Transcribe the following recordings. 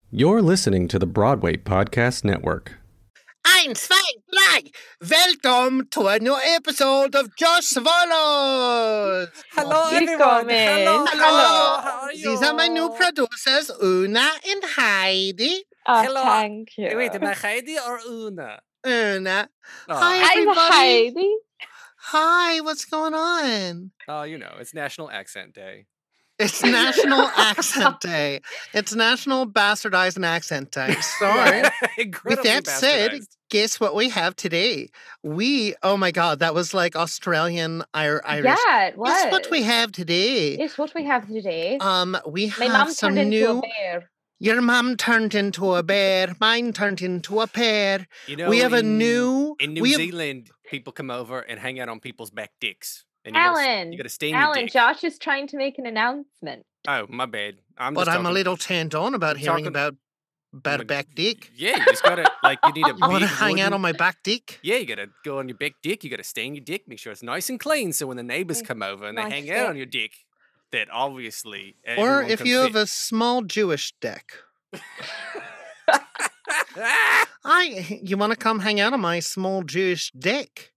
You're listening to the Broadway Podcast Network. 1, 2, 3! Welcome to a new episode of Josh Swallows! Hello, everyone! Hello! How are you? These are my new producers, Una and Heidi. Oh, Hello. thank you. Wait, am I Heidi or Una? Una. Oh. Hi, I'm everybody. Heidi. Hi, what's going on? Oh, you know, it's National Accent Day. It's National Accent Day. It's National Bastardized Accent Day. Sorry. With Incredibly that said, bastardized. guess what we have today? Oh my God, that was like Australian Irish. Yeah, it was. Guess what we have today? It's what we have today. We My have mum some turned into new. a bear. Your mum turned into a bear. Mine turned into a pear. You know, We have a in new. New we have- Zealand, people come over and hang out on people's back dicks. And Alan, you gotta stain your Alan, dick. Josh is trying to make an announcement. Oh, my bad. But I'm a little turned on about hearing talking- about bad Like, back dick. Yeah, you just gotta, like, you need a You want to big hang out wooden- on my back dick? Yeah, you gotta go on your big dick. You gotta stain your dick, make sure it's nice and clean. So when the neighbors come over and they Nice hang out dick. on your dick, that obviously. Or everyone if can you have fit. a small Jewish dick. You want to come hang out on my small Jewish dick?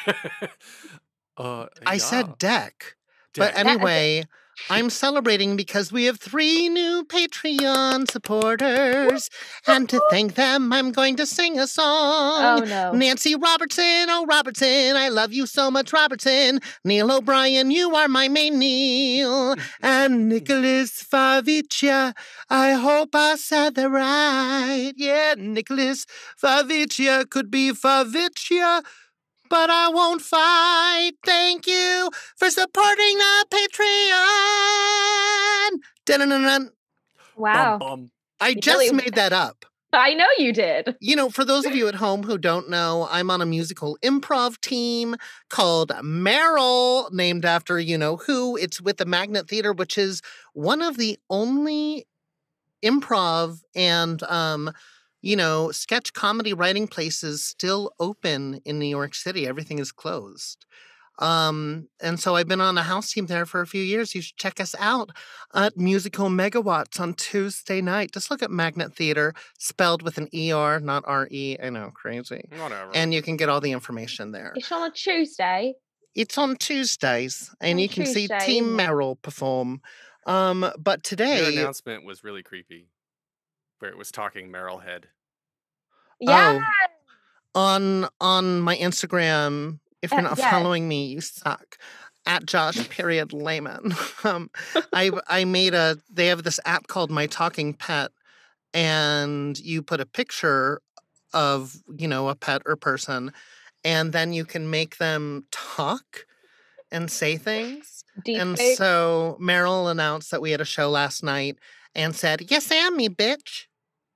I said deck. But Deck. anyway, I'm celebrating because we have 3 new Patreon supporters. And to thank them, I'm going to sing a song. Oh no. Nancy Robertson, oh Robertson, I love you so much, Robertson. Neil O'Brien, you are my main Neil. And Nicholas Favicia, I hope I said that right. Yeah, Nicholas Favicia could be Favicia, but I won't fight. Thank you for supporting the Patreon. Dun-dun-dun-dun. Wow. Bum, I You just really- made that up. I know you did. You know, for those of you at home who don't know, I'm on a musical improv team called Meryl, named after you know who. It's with the Magnet Theater, which is one of the only improv and sketch comedy writing places still open in New York City. Everything is closed. And so I've been on a house team there for a few years. You should check us out at Musical Megawatts on Tuesday night. Just look at Magnet Theater, spelled with an ER, not RE. I know, crazy. whatever. And you can get all the information there. It's on a Tuesday. It's on Tuesdays, and On you can see Tuesday, Team isn't it? Meryl perform. But Your today, announcement was really creepy, where it was talking Meryl Head. Yeah. on my Instagram, if you're not yes. following me, you suck. At Josh.Lehman. I made they have this app called My Talking Pet, and you put a picture of, a pet or person, and then you can make them talk and say things. And Deepfake. so Meryl announced that we had a show last night and said, "Yes, am me, bitch."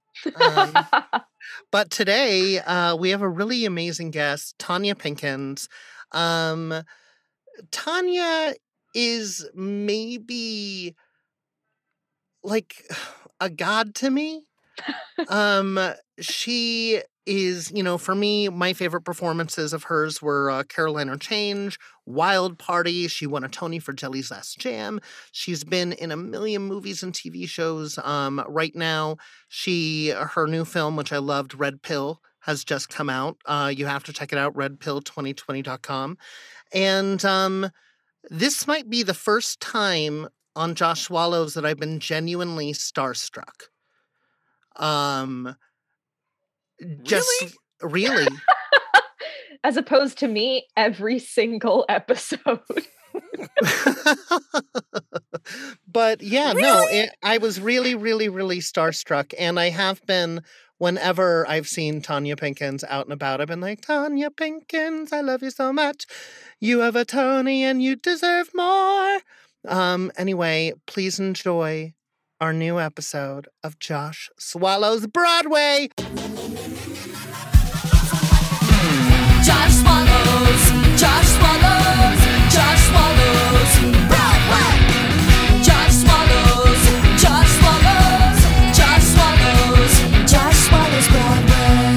But today, we have a really amazing guest, Tanya Pinkins. Tanya is maybe like a god to me. She is, for me, my favorite performances of hers were Caroline Change, Wild Party. She won a Tony for Jelly's Last Jam. She's been in a million movies and TV shows. Right now, her new film, which I loved, Red Pill, has just come out. You have to check it out, redpill2020.com. And this might be the first time on Josh Swallows that I've been genuinely starstruck. Just really. As opposed to me every single episode. But yeah, no, I was really, really, really starstruck. And I have been whenever I've seen Tanya Pinkins out and about. I've been like, Tanya Pinkins, I love you so much. You have a Tony and you deserve more. Anyway, please enjoy our new episode of Josh Swallows Broadway. Josh Swallows, Josh Swallows, Josh Swallows, Broadway. Josh Swallows, Josh Swallows, Josh Swallows, Josh Swallows,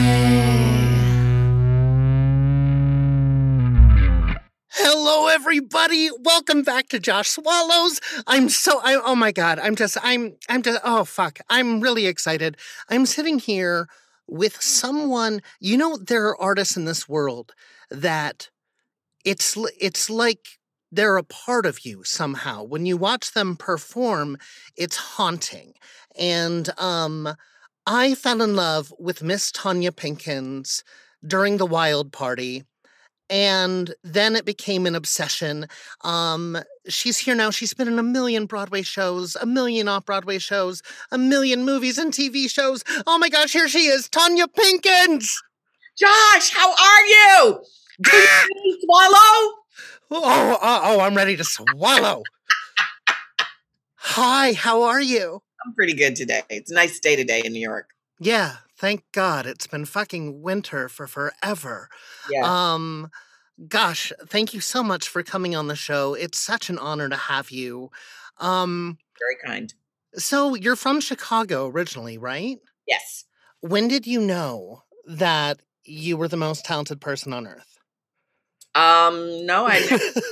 Broadway. Hello, everybody. everybody. Welcome back to Josh Swallows. Oh my God. Oh fuck. I'm really excited. I'm sitting here with someone, there are artists in this world that it's like they're a part of you somehow. When you watch them perform, it's haunting. And, I fell in love with Miss Tanya Pinkins during the Wild Party. And then it became an obsession. She's here now. She's been in a million Broadway shows, a million off-Broadway shows, a million movies and TV shows. Oh my gosh, here she is, Tanya Pinkins! Josh, how are you? Do you need to swallow? I'm ready to swallow. Hi, how are you? I'm pretty good today. It's a nice day today in New York. Yeah, thank God. It's been fucking winter for forever. Yeah. Gosh, thank you so much for coming on the show. It's such an honor to have you. Very kind. So you're from Chicago originally, right? Yes. When did you know that you were the most talented person on earth? No, I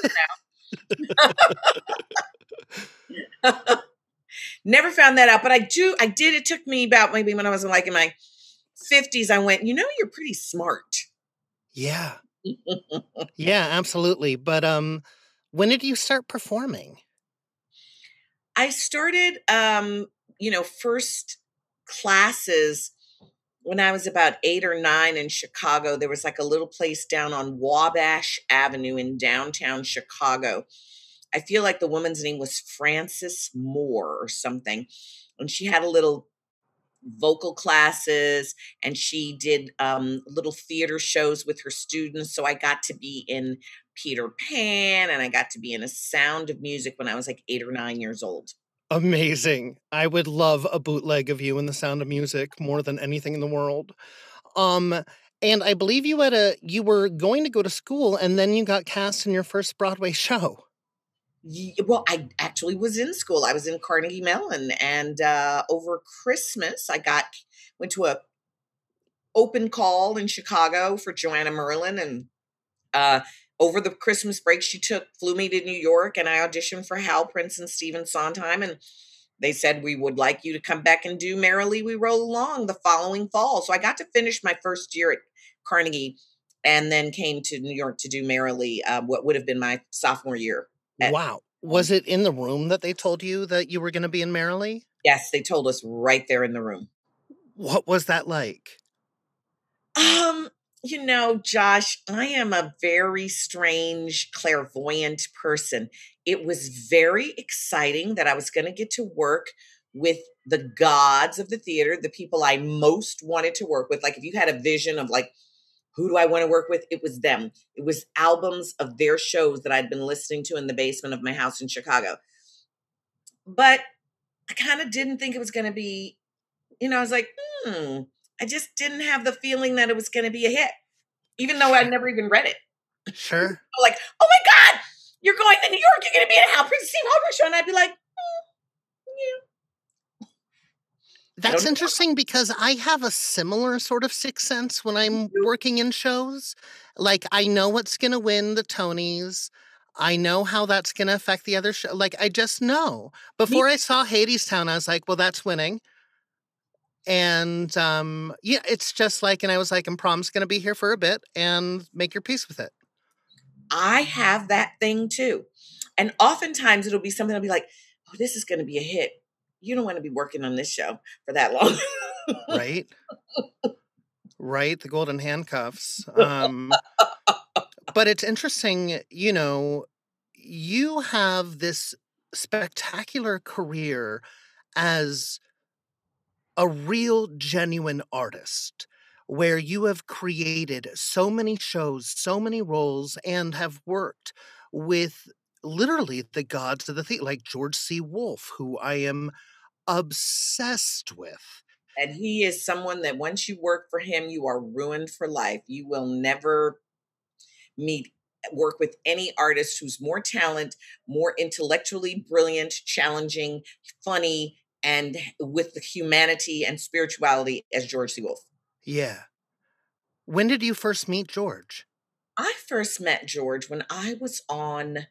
never found that out, but I did. It took me about maybe when I was like in my 50s, I went, you're pretty smart. Yeah. Yeah, absolutely. But when did you start performing? I started, first classes when I was about 8 or 9 in Chicago. There was like a little place down on Wabash Avenue in downtown Chicago. I feel like the woman's name was Frances Moore or something. And she had a little vocal classes and she did little theater shows with her students. So I got to be in Peter Pan and I got to be in A Sound of Music when I was like 8 or 9 years old. Amazing. I would love a bootleg of you in The Sound of Music more than anything in the world. And I believe you were going to go to school and then you got cast in your first Broadway show. Well, I actually was in school. I was in Carnegie Mellon, and over Christmas, I went to a open call in Chicago for Joanna Merlin, and over the Christmas break, she flew me to New York, and I auditioned for Hal Prince and Stephen Sondheim, and they said we would like you to come back and do Merrily We Roll Along the following fall. So I got to finish my first year at Carnegie, and then came to New York to do Merrily, what would have been my sophomore year. Wow. Was it in the room that they told you that you were going to be in Merrily? Yes, they told us right there in the room. What was that like? Josh, I am a very strange, clairvoyant person. It was very exciting that I was going to get to work with the gods of the theater, the people I most wanted to work with. Like if you had a vision of like, who do I want to work with? It was them. It was albums of their shows that I'd been listening to in the basement of my house in Chicago. But I kind of didn't think it was going to be, I was like, I just didn't have the feeling that it was going to be a hit, even though I'd never even read it. Sure. Like, oh my God, you're going to New York. You're going to be in a Hal Prince Steve Harper show. And I'd be like, yeah. That's interesting because I have a similar sort of sixth sense when I'm working in shows. Like, I know what's going to win the Tonys. I know how that's going to affect the other show. Like, I just know. Before I saw Hadestown, I was like, well, that's winning. And, it's just like, and I was like, and Prom's going to be here for a bit and make your peace with it. I have that thing too. And oftentimes it'll be something I'll be like, oh, this is going to be a hit. You don't want to be working on this show for that long. Right? Right, the golden handcuffs. But it's interesting, you have this spectacular career as a real, genuine artist where you have created so many shows, so many roles, and have worked with literally the gods of the theater, like George C. Wolfe, who I am obsessed with. And he is someone that once you work for him, you are ruined for life. You will never work with any artist who's more talent, more intellectually brilliant, challenging, funny, and with the humanity and spirituality as George C. Wolfe. Yeah. When did you first meet George? I first met George when I was on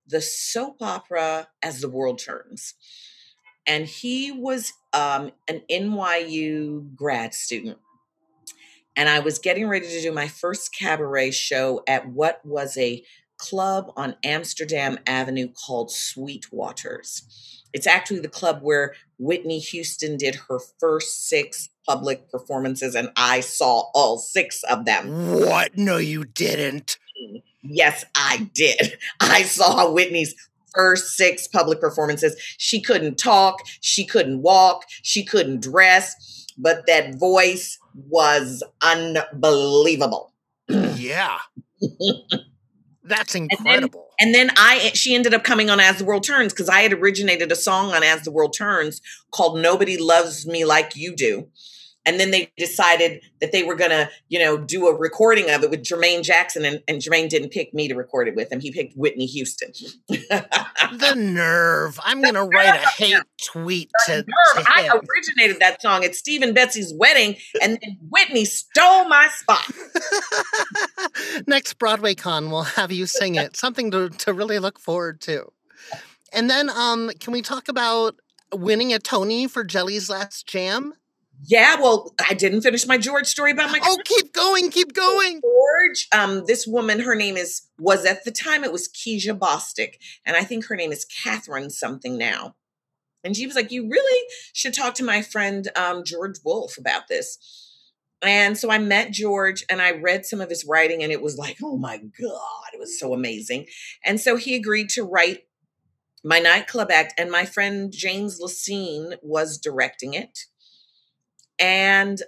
the soap opera As the World Turns. And he was an NYU grad student. And I was getting ready to do my first cabaret show at what was a club on Amsterdam Avenue called Sweetwaters. It's actually the club where Whitney Houston did her first 6 public performances, and I saw all 6 of them. What? No, you didn't. Yes, I did. I saw Whitney's first 6 public performances. She couldn't talk, she couldn't walk, she couldn't dress, but that voice was unbelievable. Yeah. That's incredible. And then she ended up coming on As the World Turns, because I had originated a song on As the World Turns called Nobody Loves Me Like You Do. And then they decided that they were going to, do a recording of it with Jermaine Jackson. And Jermaine didn't pick me to record it with him. He picked Whitney Houston. The nerve. I'm going to write a hate tweet to I him. originated that song at Steve and Betsy's wedding, and then Whitney stole my spot. Next Broadway Con, we'll have you sing it. Something to really look forward to. And then can we talk about winning a Tony for Jelly's Last Jam? Yeah, well, I didn't finish my George story about my keep going. George. This woman, her name was at the time it was Keisha Bostic, and I think her name is Catherine something now. And she was like, "You really should talk to my friend George Wolfe about this." And so I met George and I read some of his writing, and it was like, oh my God, it was so amazing. And so he agreed to write my nightclub act, and my friend James Lacine was directing it. And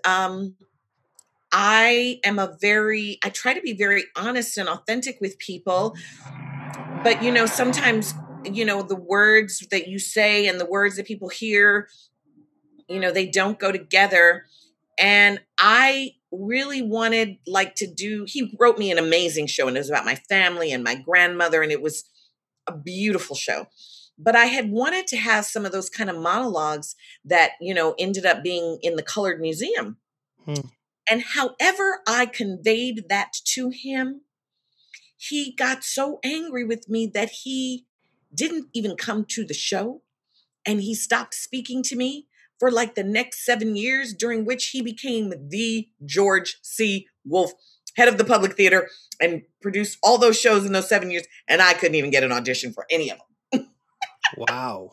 I try to be very honest and authentic with people, but sometimes, the words that you say and the words that people hear, they don't go together. And I really wanted he wrote me an amazing show, and it was about my family and my grandmother, and it was a beautiful show. But I had wanted to have some of those kind of monologues that, ended up being in the Colored Museum. And however I conveyed that to him, he got so angry with me that he didn't even come to the show, and he stopped speaking to me for the next 7 years, during which he became the George C. Wolfe, head of the Public Theater, and produced all those shows in those 7 years, and I couldn't even get an audition for any of them. Wow.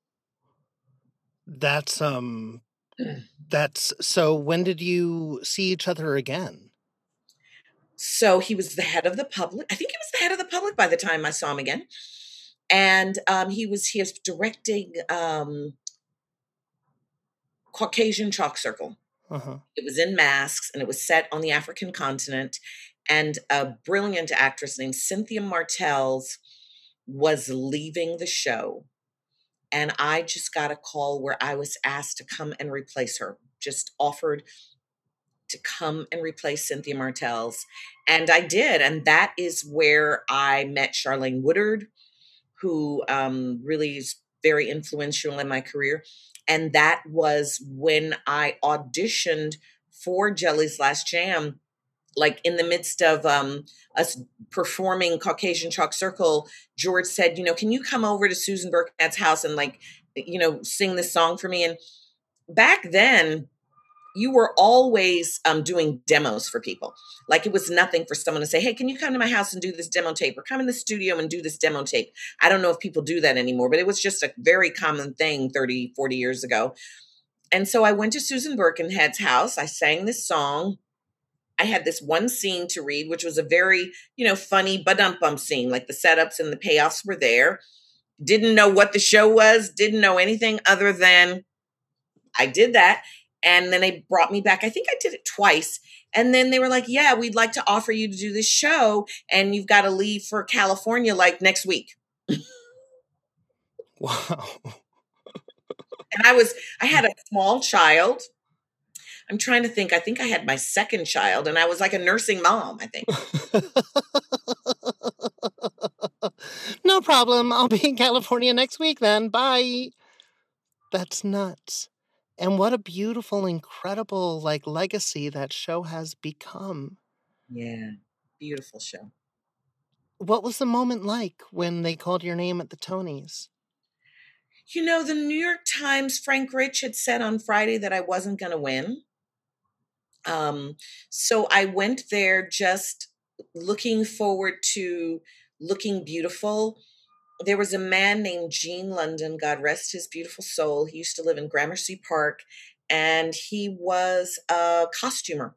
That's so when did you see each other again? So he was the head of the Public. I think he was the head of the Public by the time I saw him again. And he was directing Caucasian Chalk Circle. Uh-huh. It was in masks, and it was set on the African continent. And a brilliant actress named Cynthia Martels was leaving the show. And I just got a call where I was asked to come and replace her, just offered to come and replace Cynthia Martels. And I did. And that is where I met Charlene Woodard, who really is very influential in my career. And that was when I auditioned for Jelly's Last Jam. In the midst of us performing Caucasian Chalk Circle, George said, can you come over to Susan Burkett's house and sing this song for me? And back then, you were always doing demos for people. It was nothing for someone to say, hey, can you come to my house and do this demo tape, or come in the studio and do this demo tape? I don't know if people do that anymore, but it was just a very common thing 30, 40 years ago. And so I went to Susan Birkenhead's house. I sang this song. I had this one scene to read, which was a very, funny ba-dum-bum scene. The setups and the payoffs were there. Didn't know what the show was. Didn't know anything other than I did that. And then they brought me back. I think I did it twice. And then they were like, yeah, we'd like to offer you to do this show, and you've got to leave for California next week. Wow. And I had a small child. I'm trying to think. I think I had my second child, and I was like a nursing mom, I think. No problem. I'll be in California next week then. Bye. That's nuts. And what a beautiful, incredible, legacy that show has become. Yeah. Beautiful show. what was the moment like when they called your name at the Tonys? You know, the New York Times, Frank Rich had said on Friday that I wasn't going to win. So I went there just looking forward to looking beautiful. There was a man named Gene London, God rest his beautiful soul. He used to live in Gramercy Park, and he was a costumer.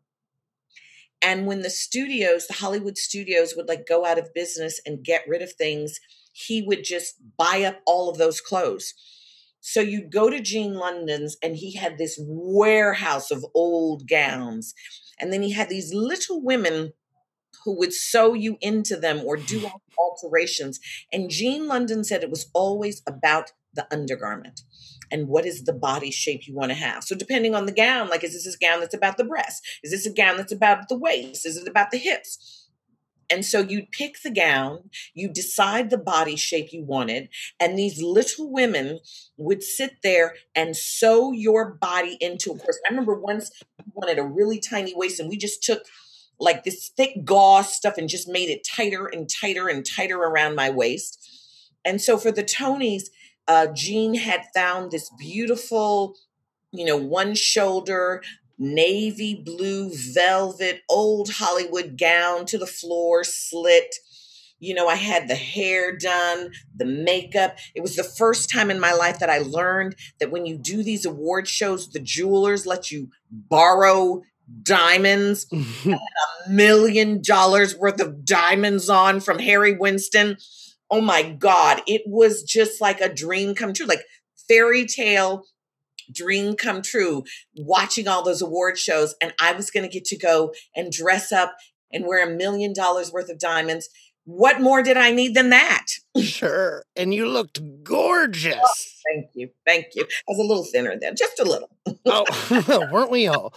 And when the Hollywood studios would like go out of business and get rid of things, he would just buy up all of those clothes. So you'd go to Gene London's and he had this warehouse of old gowns. And then he had these little women who would sew you into them or do alterations. And Gene London said it was always about the undergarment and what is the body shape you want to have. So depending on the gown, like, is this a gown that's about the breast? Is this a gown that's about the waist? Is it about the hips? And so you'd pick the gown, you decide the body shape you wanted, and these little women would sit there and sew your body into. Of course, I remember once we wanted a really tiny waist, and we just took like this thick gauze stuff and just made it tighter and tighter and tighter around my waist. And so for the Tonys, Gene had found this beautiful, one shoulder, navy blue velvet, old Hollywood gown to the floor, slit. I had the hair done, the makeup. It was the first time in my life that I learned that when you do these award shows, the jewelers let you borrow diamonds. I had $1 million worth of diamonds on from Harry Winston. Oh my God. It was just like a dream come true, like fairy tale dream come true, watching all those award shows. And I was going to get to go and dress up and wear $1 million worth of diamonds. What more did I need than that? Sure. And you looked gorgeous. Oh, thank you. Thank you. I was a little thinner then, just a little. Oh, weren't we all?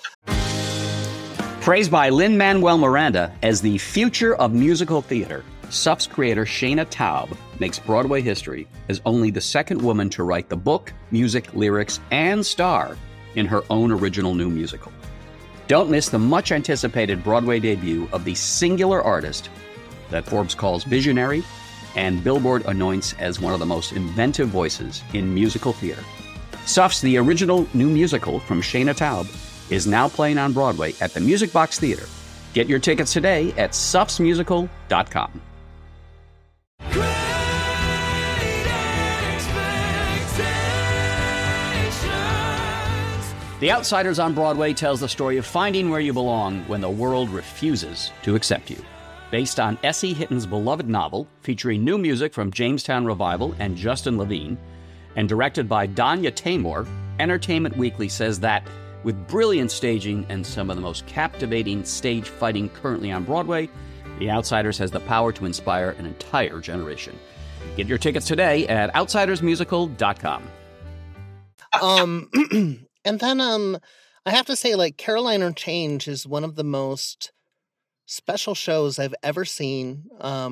Praised by Lin-Manuel Miranda as the future of musical theater, SUF's creator Shana Taub makes Broadway history as only the second woman to write the book, music, lyrics, and star in her own original new musical. Don't miss the much-anticipated Broadway debut of the singular artist that Forbes calls visionary and Billboard anoints as one of the most inventive voices in musical theater. SUF's The Original New Musical from Shana Taub is now playing on Broadway at the Music Box Theater. Get your tickets today at sufsmusical.com. The Outsiders on Broadway tells the story of finding where you belong when the world refuses to accept you. Based on S.E. Hitton's beloved novel, featuring new music from Jamestown Revival and Justin Levine, and directed by Danya Taymor, Entertainment Weekly says that, with brilliant staging and some of the most captivating stage fighting currently on Broadway, The Outsiders has the power to inspire an entire generation. Get your tickets today at outsidersmusical.com. And then I have to say, like, Carolina Change is one of the most special shows I've ever seen.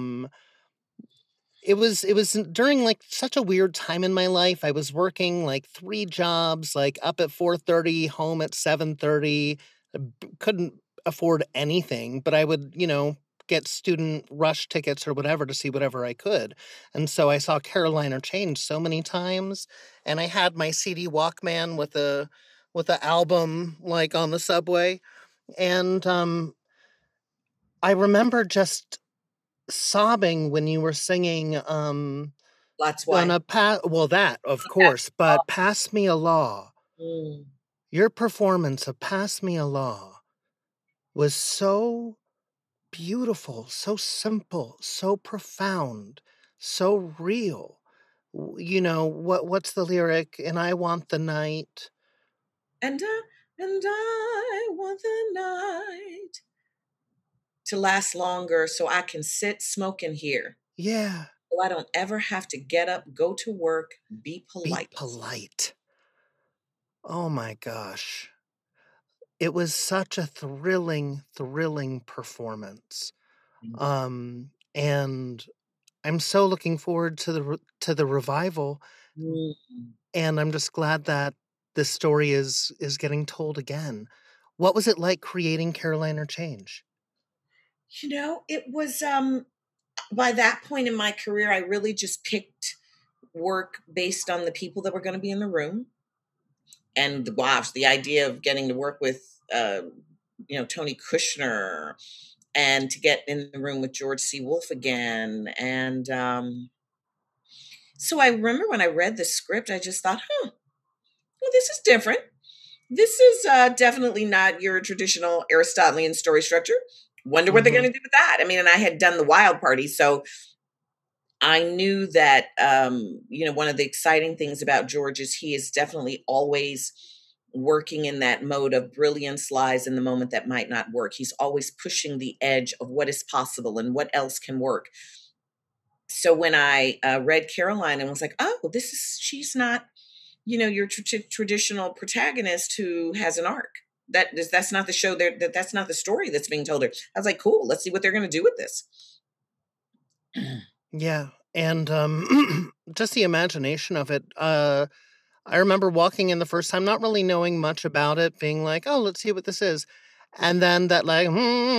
It was during like such a weird time in my life. I was working like 3 jobs, like up at 4:30, home at 7:30. Couldn't afford anything, but I would, get student rush tickets or whatever to see whatever I could. And so I saw Carolina Change so many times, and I had my CD Walkman with a album like on the subway, and I remember just sobbing when you were singing That's why. that, of course, but Pass Me a Law. Your performance of Pass Me a Law was so beautiful, so simple, so profound, so real. What's the lyric? And I want the night. And I want the night to last longer so I can sit smoking here. Yeah. So I don't ever have to get up, go to work, be polite. Be polite. Oh my gosh. It was such a thrilling performance. And I'm so looking forward to the revival. And I'm just glad that this story is getting told again. What was it like creating Carolina Change? It was by that point in my career, I really just picked work based on the people that were going to be in the room. And gosh, the idea of getting to work with, Tony Kushner, and to get in the room with George C. Wolfe again. And so I remember when I read the script, I just thought, well, this is different. This is definitely not your traditional Aristotelian story structure. Wonder what they're going to do with that. I mean, and I had done the Wild Party, so I knew that, one of the exciting things about George is he is definitely always working in that mode of brilliance lies in the moment that might not work. He's always pushing the edge of what is possible and what else can work. So when I read Caroline and was like, oh, she's not, your traditional protagonist who has an arc. That's not the show that's not the story that's being told her. I was like, cool, let's see what they're going to do with this. Yeah. And just the imagination of it. I remember walking in the first time, not really knowing much about it, being like, oh, let's see what this is. And then that like,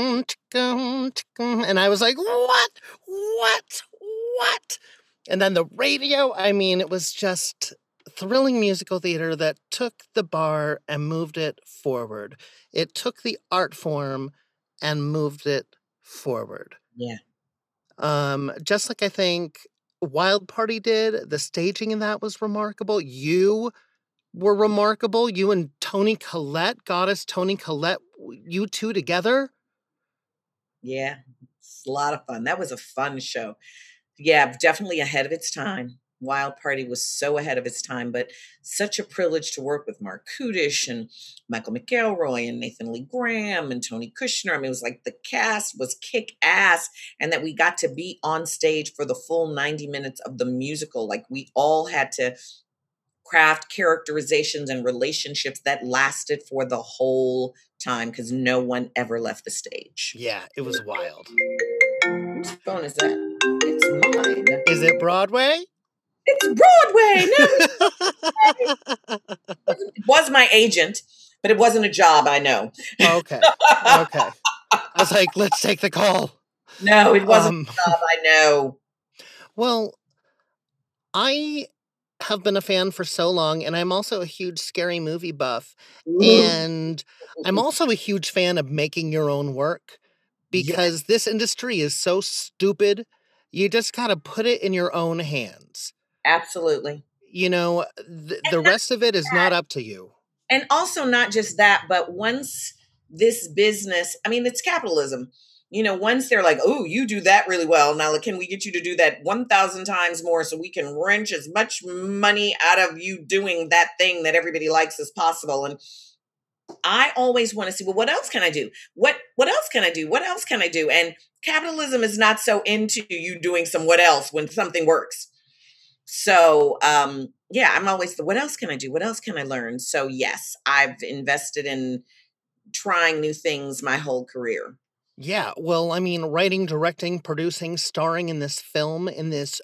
and I was like, what? And then the radio, I mean, it was just thrilling musical theater that took the bar and moved it forward. It took the art form and moved it forward. Yeah. Just like I think Wild Party did, the staging in that was remarkable. You were remarkable. You and Toni Collette, goddess Toni Collette, you two together. Yeah, it's a lot of fun. That was a fun show. Yeah, definitely ahead of its time. Wild Party was so ahead of its time, but such a privilege to work with Mark Kudish and Michael McElroy and Nathan Lee Graham and Tony Kushner. I mean, it was like the cast was kick ass, and that we got to be on stage for the full 90 minutes of the musical. Like we all had to craft characterizations and relationships that lasted for the whole time because no one ever left the stage. Yeah, it was wild. Whose phone is that? It's mine. Is it Broadway? It's Broadway. No, it was my agent, but it wasn't a job. I know. Okay. I was like, let's take the call. No, it wasn't a job. I know. Well, I have been a fan for so long, and I'm also a huge scary movie buff. And I'm also a huge fan of making your own work because this industry is so stupid. You just got to put it in your own hands. Absolutely. The rest of it is not up to you. And also not just that, but once this business, I mean, it's capitalism. Once they're like, oh, you do that really well. Now, can we get you to do that 1,000 times more so we can wrench as much money out of you doing that thing that everybody likes as possible? And I always want to see, well, what else can I do? What else can I do? What else can I do? And capitalism is not so into you doing some what else when something works. So, I'm always what else can I do? What else can I learn? So yes, I've invested in trying new things my whole career. Yeah, well, I mean, writing, directing, producing, starring in this film, in this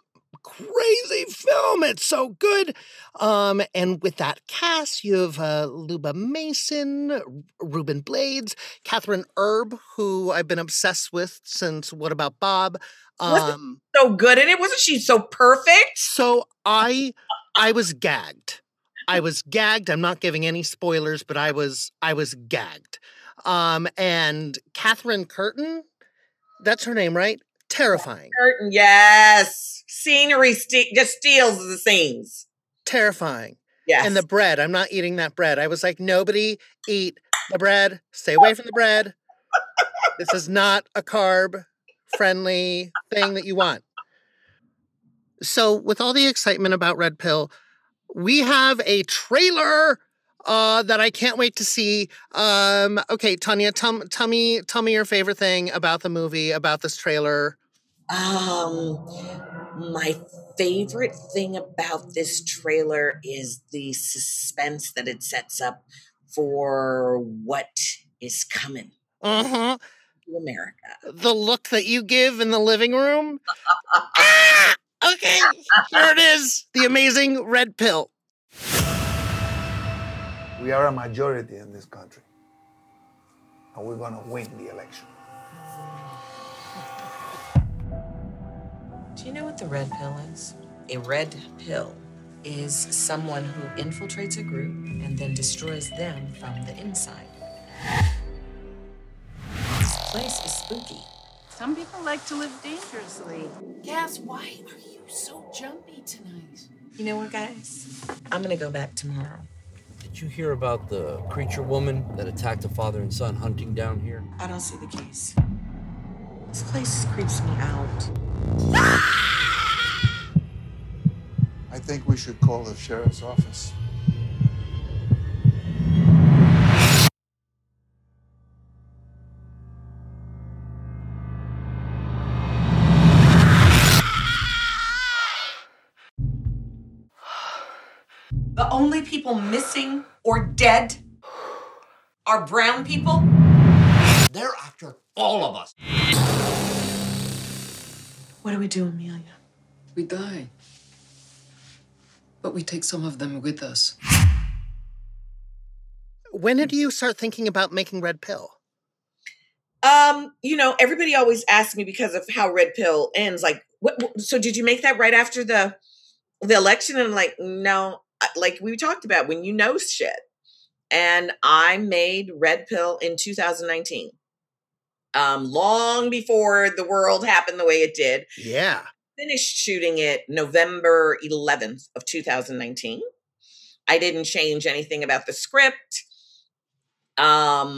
crazy film. It's so good. And with that cast, you have Luba Mason, Ruben Blades, Catherine Erb, who I've been obsessed with since What About Bob? Wasn't so good in it? Wasn't she so perfect? So I was gagged. I'm not giving any spoilers, but I was gagged. And Catherine Curtin, that's her name, right? Terrifying. Curtin, yes. Scenery just steals the scenes. Terrifying. Yes. And the bread, I'm not eating that bread. I was like, nobody eat the bread. Stay away from the bread. This is not a carb-friendly thing that you want. So with all the excitement about Red Pill, we have a trailer that I can't wait to see. Okay, Tanya, tell me your favorite thing about the movie, about this trailer. My favorite thing about this trailer is the suspense that it sets up for what is coming to America. The look that you give in the living room. Okay, here it is. The amazing Red Pill. We are a majority in this country, and we're going to win the election. Do you know what the red pill is? A red pill is someone who infiltrates a group and then destroys them from the inside. This place is spooky. Some people like to live dangerously. Cass, why are you so jumpy tonight? You know what, guys? I'm gonna go back tomorrow. Did you hear about the creature woman that attacked a father and son hunting down here? I don't see the case. This place creeps me out. I think we should call the sheriff's office. The only people missing or dead are brown people? They're after all of us. What do we do, Amelia? We die. But we take some of them with us. When did you start thinking about making Red Pill? Everybody always asks me because of how Red Pill ends. Like, so did you make that right after the election? And I'm like, no. Like we talked about, when you know shit. And I made Red Pill in 2019. Long before the world happened the way it did. Yeah. Finished shooting it November 11th of 2019. I didn't change anything about the script. For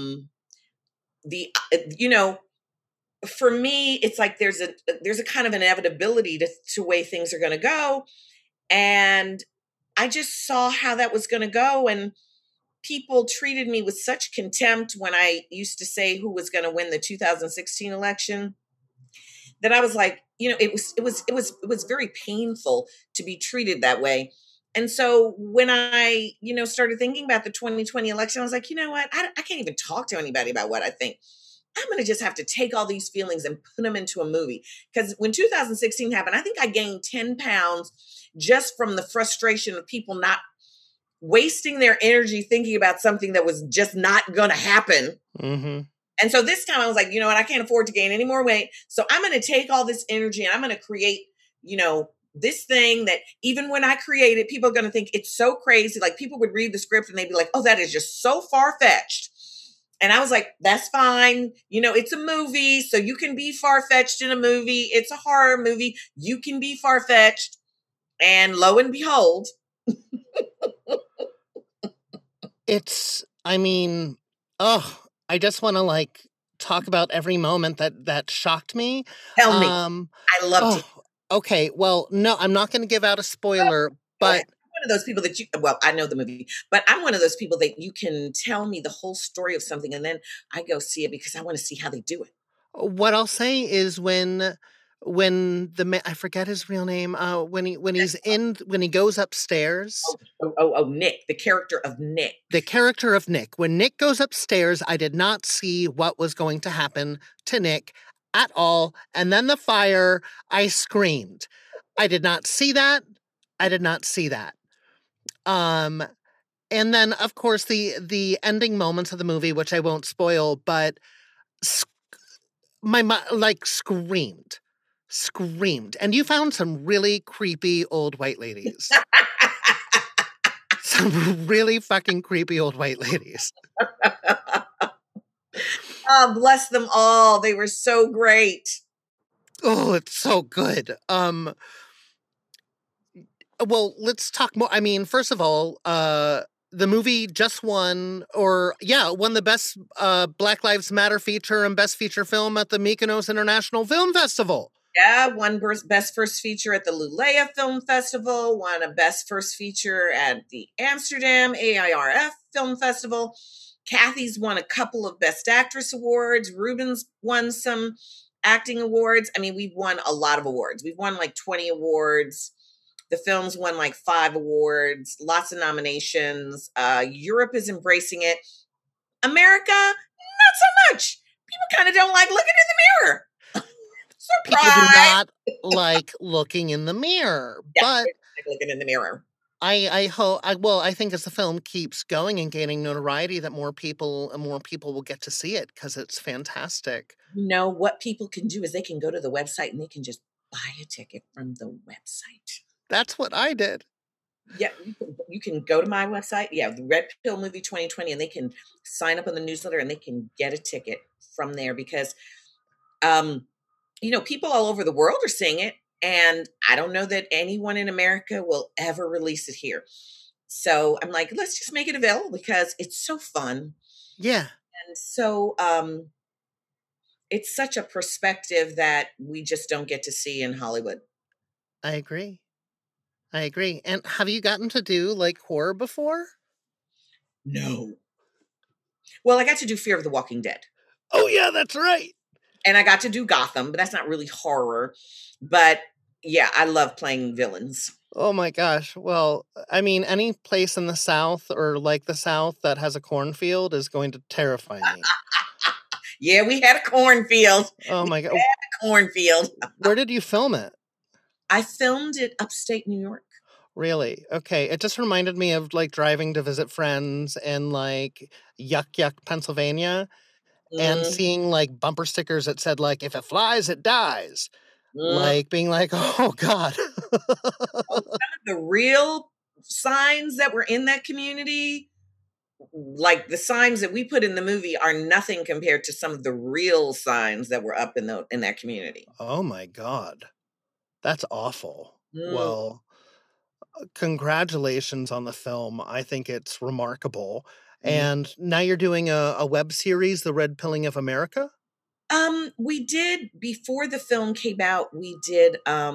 me, it's like there's a kind of inevitability to way things are going to go. And I just saw how that was going to go. And people treated me with such contempt when I used to say who was going to win the 2016 election that I was like, it was very painful to be treated that way. And so when I, started thinking about the 2020 election, I was like, you know what? I can't even talk to anybody about what I think. I'm going to just have to take all these feelings and put them into a movie. Because when 2016 happened, I think I gained 10 pounds just from the frustration of people not wasting their energy thinking about something that was just not going to happen. Mm-hmm. And so this time I was like, you know what? I can't afford to gain any more weight. So I'm going to take all this energy and I'm going to create, this thing that even when I create it, people are going to think it's so crazy. Like people would read the script and they'd be like, oh, that is just so far-fetched. And I was like, that's fine. It's a movie, so you can be far-fetched in a movie. It's a horror movie. You can be far-fetched. And lo and behold. I just want to talk about every moment that shocked me. Tell me. I loved it. Okay, well, no, I'm not going to give out a spoiler, but... I'm one of those people that I know the movie, but I'm one of those people that you can tell me the whole story of something and then I go see it because I want to see how they do it. What I'll say is when the man, I forget his real name, when he goes upstairs. Nick, the character of Nick. The character of Nick. When Nick goes upstairs, I did not see what was going to happen to Nick at all. And then the fire, I screamed. I did not see that. And then, of course, the ending moments of the movie, which I won't spoil, but my screamed. And you found some really creepy old white ladies. Some really fucking creepy old white ladies. Oh, bless them all. They were so great. Oh, it's so good. Well, let's talk more. I mean, first of all, the movie just won the Best Black Lives Matter feature and Best Feature Film at the Mykonos International Film Festival. Yeah, won Best First Feature at the Lulea Film Festival, won a Best First Feature at the Amsterdam AIRF Film Festival. Kathy's won a couple of Best Actress awards. Ruben's won some acting awards. I mean, we've won a lot of awards. We've won 20 awards. The film's won 5 awards, lots of nominations. Europe is embracing it. America, not so much. People kind of don't like looking in the mirror. Surprise! People do not like looking in the mirror. Yeah, but like looking in the mirror. I think as the film keeps going and gaining notoriety, that more people will get to see it because it's fantastic. What people can do is they can go to the website and they can just buy a ticket from the website. That's what I did. Yeah, you can go to my website. Yeah, the Red Pill Movie 2020, and they can sign up on the newsletter and they can get a ticket from there because, people all over the world are seeing it. And I don't know that anyone in America will ever release it here. So I'm like, let's just make it available because it's so fun. Yeah. And so it's such a perspective that we just don't get to see in Hollywood. I agree. And have you gotten to do like horror before? No. Well, I got to do Fear of the Walking Dead. Oh, yeah, that's right. And I got to do Gotham, but that's not really horror. But yeah, I love playing villains. Oh my gosh. Well, I mean, any place in the South or like the South that has a cornfield is going to terrify me. Yeah, we had a cornfield. Oh my God. We had a cornfield. Where did you film it? I filmed it upstate New York. Really? Okay. It just reminded me of like driving to visit friends in like Yuck, Pennsylvania, and seeing like bumper stickers that said like, if it flies, it dies. Like being like, oh God. Some of the real signs that were in that community, like the signs that we put in the movie, are nothing compared to some of the real signs that were up in that community. Oh my God. That's awful. Well, congratulations on the film. I think it's remarkable. And now you're doing a web series, The Red Pilling of America? We did, before the film came out, we did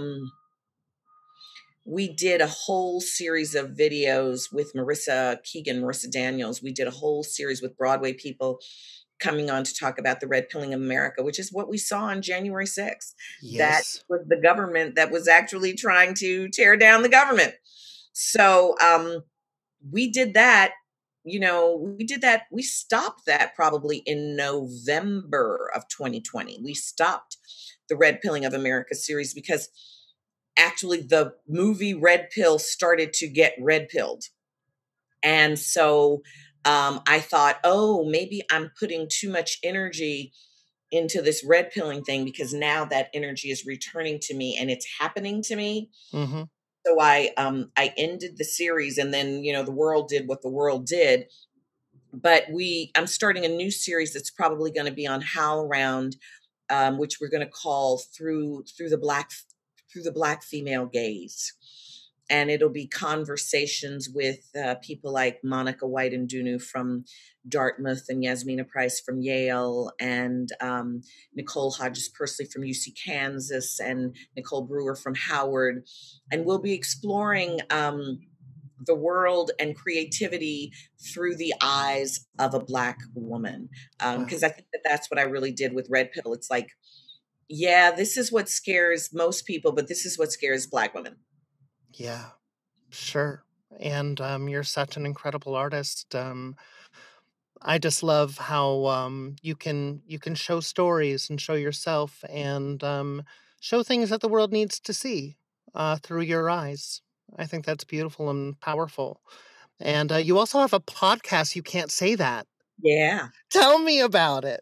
a whole series of videos with Marissa Daniels. We did a whole series with Broadway people coming on to talk about the Red Pilling of America, which is what we saw on January 6th. Yes. That was the government that was actually trying to tear down the government. So we did that. We stopped that probably in November of 2020. We stopped the Red Pilling of America series because actually the movie Red Pill started to get red pilled. And so I thought, maybe I'm putting too much energy into this red pilling thing because now that energy is returning to me and it's happening to me. Mm-hmm. So I ended the series, and then, the world did what the world did. But I'm starting a new series that's probably going to be on HowlRound, which we're going to call through the black female gaze. And it'll be conversations with people like Monica White and Dunu from Dartmouth, and Yasmina Price from Yale, and Nicole Hodges-Pursley from UC Kansas, and Nicole Brewer from Howard. And we'll be exploring the world and creativity through the eyes of a Black woman. Because I think that's what I really did with Red Pill. It's like, yeah, this is what scares most people, but this is what scares Black women. Yeah, sure. And you're such an incredible artist. I just love how you can show stories and show yourself and show things that the world needs to see through your eyes. I think that's beautiful and powerful. And you also have a podcast. You can't say that. Yeah. Tell me about it.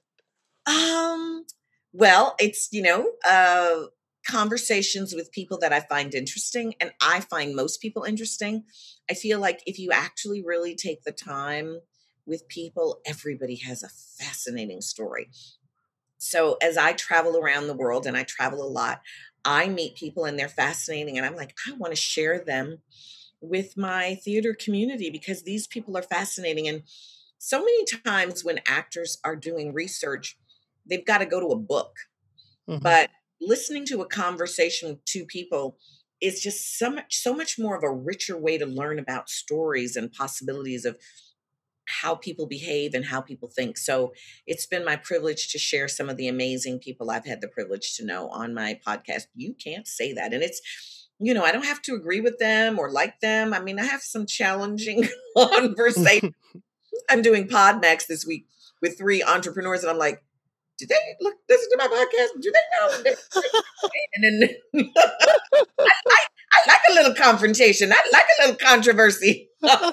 Well, it's, conversations with people that I find interesting, and I find most people interesting. I feel like if you actually really take the time with people, everybody has a fascinating story. So as I travel around the world, and I travel a lot, I meet people and they're fascinating, and I'm like, I want to share them with my theater community because these people are fascinating. And so many times when actors are doing research, they've got to go to a book. Mm-hmm. But listening to a conversation with two people is just so much more of a richer way to learn about stories and possibilities of how people behave and how people think. So it's been my privilege to share some of the amazing people I've had the privilege to know on my podcast. You can't say that. And it's, I don't have to agree with them or like them. I mean, I have some challenging conversations. I'm doing PodMax this week with 3 entrepreneurs, and I'm like, do they listen to my podcast? Do they know? And then I like a little confrontation. I like a little controversy.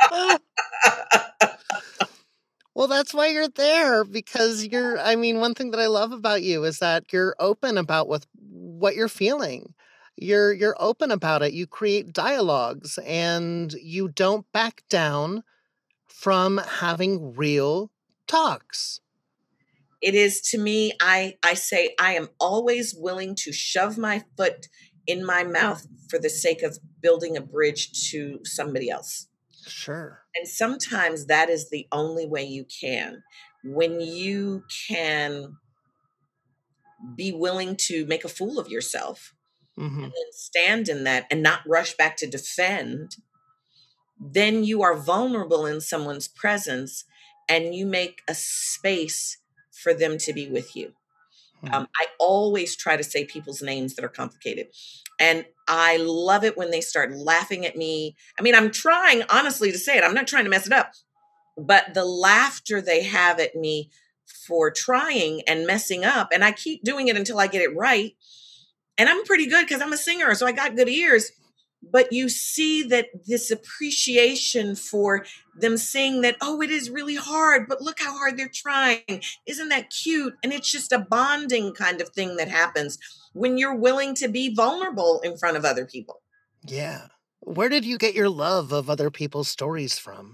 Well, that's why you're there, because one thing that I love about you is that you're open about what you're feeling. you're open about it. You create dialogues and you don't back down from having real talks. It is, to me, I say I am always willing to shove my foot in my mouth for the sake of building a bridge to somebody else. Sure. And sometimes that is the only way you can. When you can be willing to make a fool of yourself Mm-hmm. and then stand in that and not rush back to defend, then you are vulnerable in someone's presence and you make a space for them to be with you. I always try to say people's names that are complicated. And I love it when they start laughing at me. I mean, I'm trying honestly to say it. I'm not trying to mess it up. But the laughter they have at me for trying and messing up, and I keep doing it until I get it right. And I'm pretty good because I'm a singer, so I got good ears. But you see that this appreciation for them saying that, oh, it is really hard, but look how hard they're trying. Isn't that cute? And it's just a bonding kind of thing that happens when you're willing to be vulnerable in front of other people. Yeah. Where did you get your love of other people's stories from?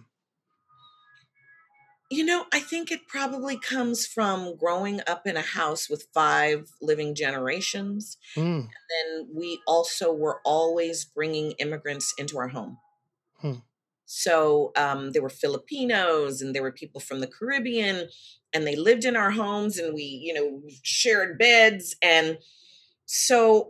You know, I think it probably comes from growing up in a house with 5 living generations. Mm. And then we also were always bringing immigrants into our home. So there were Filipinos and there were people from the Caribbean, and they lived in our homes, and we, shared beds. And so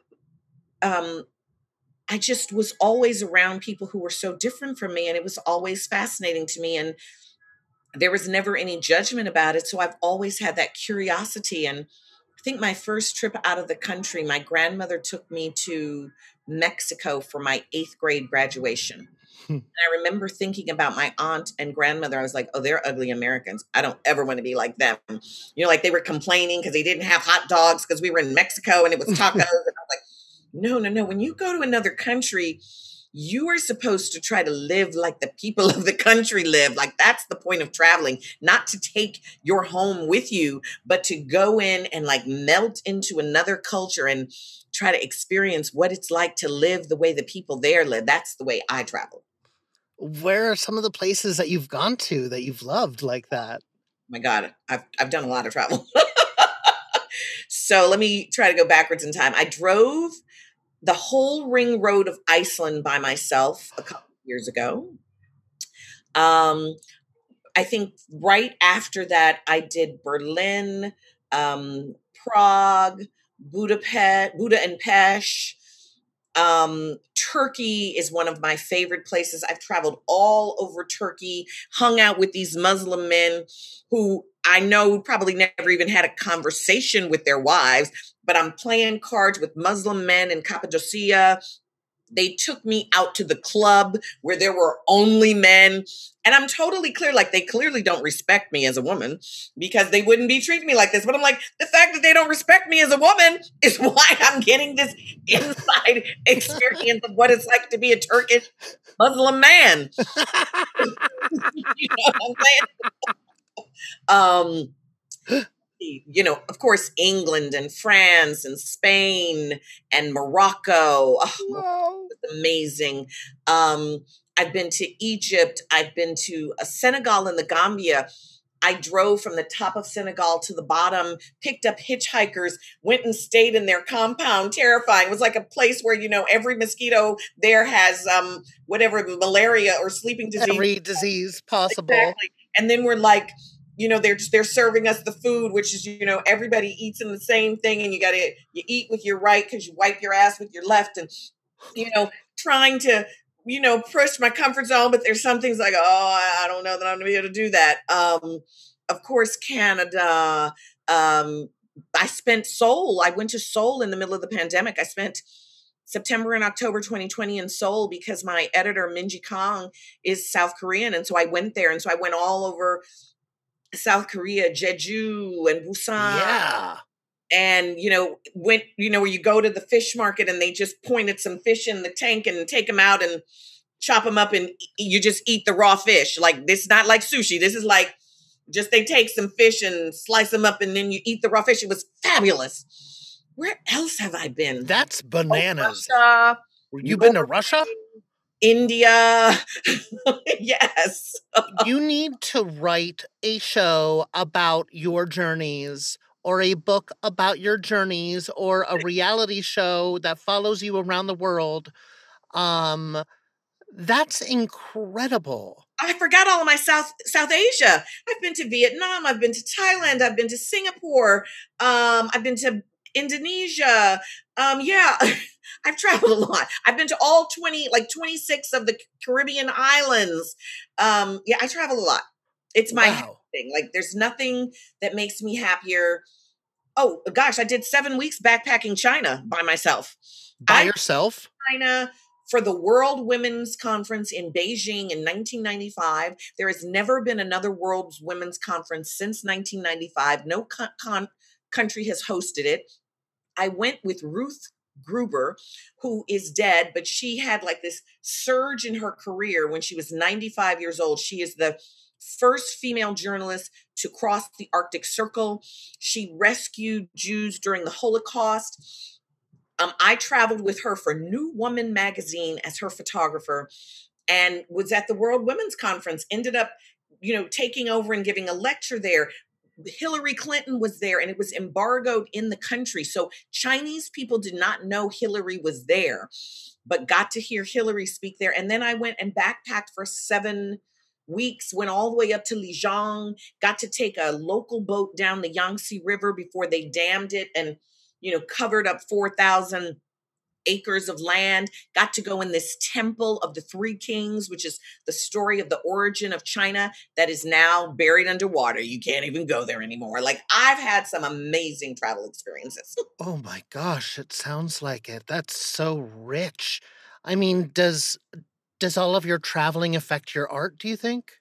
I just was always around people who were so different from me, and it was always fascinating to me. And there was never any judgment about it. So I've always had that curiosity. And I think my first trip out of the country, my grandmother took me to Mexico for my 8th grade graduation. And I remember thinking about my aunt and grandmother. I was like, oh, they're ugly Americans. I don't ever want to be like them. Like they were complaining because they didn't have hot dogs because we were in Mexico and it was tacos. And I was like, no. When you go to another country, you are supposed to try to live like the people of the country live. Like that's the point of traveling, not to take your home with you, but to go in and like melt into another culture and try to experience what it's like to live the way the people there live. That's the way I travel. Where are some of the places that you've gone to that you've loved like that? My God, I've done a lot of travel. So let me try to go backwards in time. I drove the whole ring road of Iceland by myself a couple of years ago. I think right after that, I did Berlin, Prague, Buda and Pest. Turkey is one of my favorite places. I've traveled all over Turkey, hung out with these Muslim men who I know probably never even had a conversation with their wives, but I'm playing cards with Muslim men in Cappadocia. They took me out to the club where there were only men. And I'm totally clear, like they clearly don't respect me as a woman because they wouldn't be treating me like this. But I'm like, the fact that they don't respect me as a woman is why I'm getting this inside experience of what it's like to be a Turkish Muslim man. You know what I'm saying? Of course, England and France and Spain and Morocco. Oh, it's amazing. I've been to Egypt. I've been to Senegal and the Gambia. I drove from the top of Senegal to the bottom, picked up hitchhikers, went and stayed in their compound. Terrifying. It was like a place where, every mosquito there has whatever, malaria or sleeping disease. Every disease possible. Exactly. And then we're like, they're serving us the food, which is, everybody eats in the same thing, and you eat with your right because you wipe your ass with your left, and, trying to, push my comfort zone. But there's some things like, I don't know that I'm going to be able to do that. Of course, Canada. I spent Seoul. I went to Seoul in the middle of the pandemic. I spent September and October 2020 in Seoul because my editor, Minji Kang, is South Korean. And so I went there. And so I went all over South Korea, Jeju and Busan. Yeah. And, went, where you go to the fish market and they just pointed some fish in the tank and take them out and chop them up and you just eat the raw fish. Like, this is not like sushi. This is like, just they take some fish and slice them up and then you eat the raw fish. It was fabulous. Where else have I been? That's bananas. Russia, You been to Russia? India. Yes. You need to write a show about your journeys, or a book about your journeys, or a reality show that follows you around the world. That's incredible. I forgot all of my South Asia. I've been to Vietnam. I've been to Thailand. I've been to Singapore. I've been to Indonesia. Yeah, I've traveled a lot. I've been to all 26 of the Caribbean islands. Yeah, I travel a lot. It's my thing. Like, there's nothing that makes me happier. Oh gosh, I did 7 weeks backpacking China by myself. By yourself? China for the World Women's Conference in Beijing in 1995. There has never been another World Women's Conference since 1995. No country has hosted it. I went with Ruth Gruber, who is dead, but she had like this surge in her career when she was 95 years old. She is the first female journalist to cross the Arctic Circle. She rescued Jews during the Holocaust. I traveled with her for New Woman magazine as her photographer, and was at the World Women's Conference, ended up, taking over and giving a lecture there. Hillary Clinton was there, and it was embargoed in the country. So Chinese people did not know Hillary was there, but got to hear Hillary speak there. And then I went and backpacked for 7 weeks, went all the way up to Lijiang, got to take a local boat down the Yangtze River before they dammed it and covered up 4,000 acres of land, got to go in this temple of the Three Kings, which is the story of the origin of China that is now buried underwater. You can't even go there anymore. Like, I've had some amazing travel experiences. Oh my gosh, it sounds like it. That's so rich. I mean, does all of your traveling affect your art, do you think?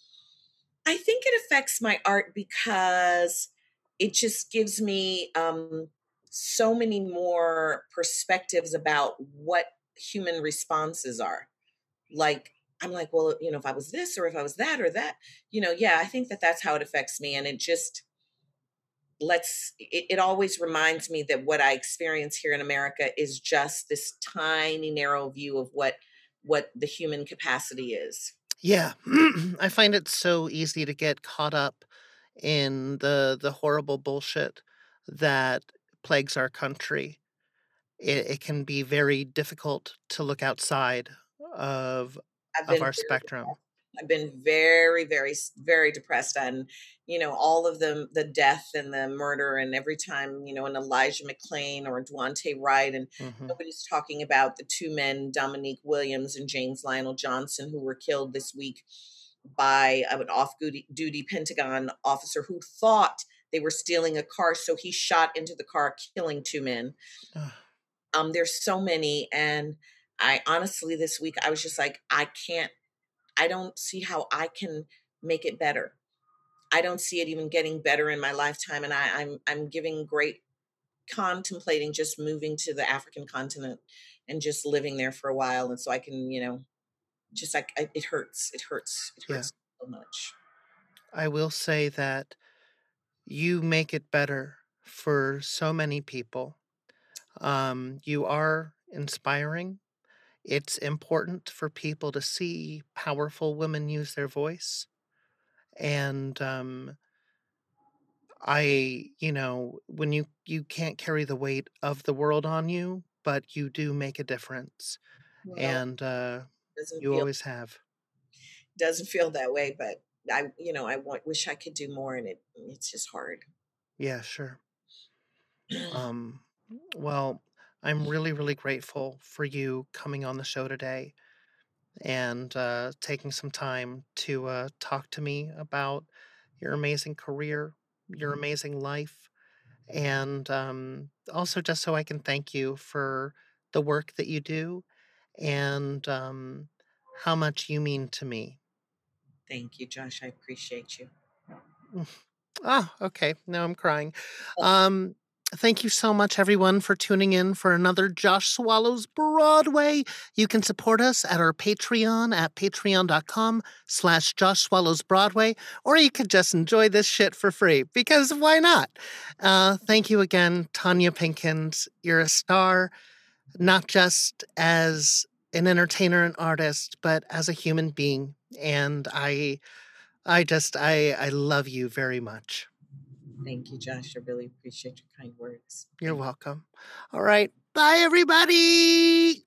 I think it affects my art because it just gives me so many more perspectives about what human responses are. Like, I'm like, well, if I was this or if I was that or that, yeah, I think that's how it affects me. And it just it always reminds me that what I experience here in America is just this tiny, narrow view of what the human capacity is. Yeah. I find it so easy to get caught up in the horrible bullshit that plagues our country. It can be very difficult to look outside of our spectrum. I've been very, very, very depressed on, all of the death and the murder, and every time, an Elijah McClain or Duante Wright, and nobody's talking about the 2 men, Dominique Williams and James Lionel Johnson, who were killed this week by an off-duty Pentagon officer who thought they were stealing a car, so he shot into the car, killing 2 men. There's so many, and I honestly, this week, I was just like, I don't see how I can make it better. I don't see it even getting better in my lifetime, and I'm giving great contemplating just moving to the African continent and just living there for a while, and so I can, just like it hurts. It hurts so much. I will say that you make it better for so many people. You are inspiring. It's important for people to see powerful women use their voice. And when you can't carry the weight of the world on you, but you do make a difference. Well, and you always have. Doesn't feel that way, but I wish I could do more, and it's just hard. Yeah, sure. Well, I'm really, really grateful for you coming on the show today and taking some time to talk to me about your amazing career, your amazing life, and also just so I can thank you for the work that you do and how much you mean to me. Thank you, Josh. I appreciate you. Okay. Now I'm crying. Thank you so much, everyone, for tuning in for another Josh Swallows Broadway. You can support us at our Patreon at patreon.com/Josh Swallows Broadway, or you could just enjoy this shit for free, because why not? Thank you again, Tanya Pinkins. You're a star, not just as an entertainer and artist, but as a human being. And I love you very much. Thank you, Josh. I really appreciate your kind words. You're welcome. All right. Bye, everybody.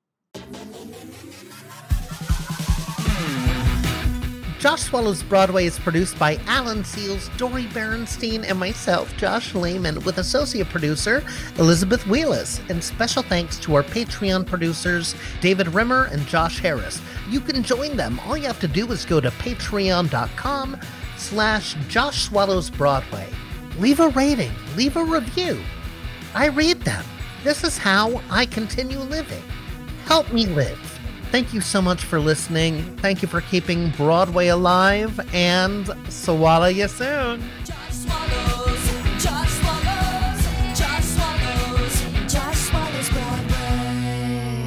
Josh Swallows Broadway is produced by Alan Seals, Dory Berenstein, and myself, Josh Lehman, with associate producer Elizabeth Wheelis. And special thanks to our Patreon producers, David Rimmer and Josh Harris. You can join them. All you have to do is go to patreon.com/Josh Swallows Broadway. Leave a rating, leave a review. I read them. This is how I continue living. Help me live. Thank you so much for listening. Thank you for keeping Broadway alive, and swallow you soon. Josh Swallows, Josh Swallows, Josh Swallows, Josh Swallows Broadway.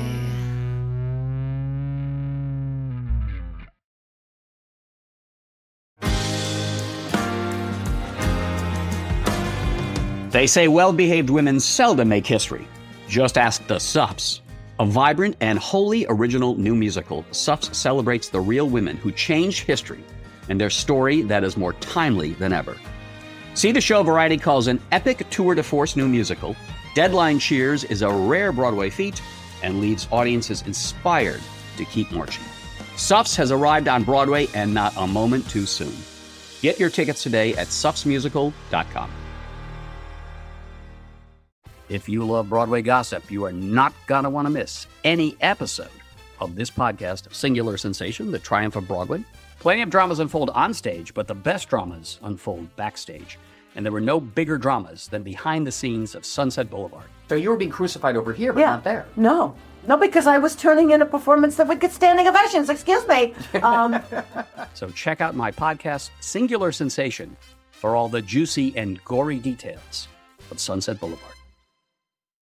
They say well-behaved women seldom make history. Just ask the Suffs. A vibrant and wholly original new musical, Suffs celebrates the real women who changed history and their story that is more timely than ever. See the show Variety calls an epic tour de force new musical. Deadline cheers is a rare Broadway feat and leaves audiences inspired to keep marching. Suffs has arrived on Broadway, and not a moment too soon. Get your tickets today at suffsmusical.com. If you love Broadway gossip, you are not going to want to miss any episode of this podcast of Singular Sensation, The Triumph of Broadway. Plenty of dramas unfold on stage, but the best dramas unfold backstage. And there were no bigger dramas than behind the scenes of Sunset Boulevard. So you were being crucified over here, but not there. No, because I was turning in a performance that would get standing ovations. Excuse me. So check out my podcast, Singular Sensation, for all the juicy and gory details of Sunset Boulevard.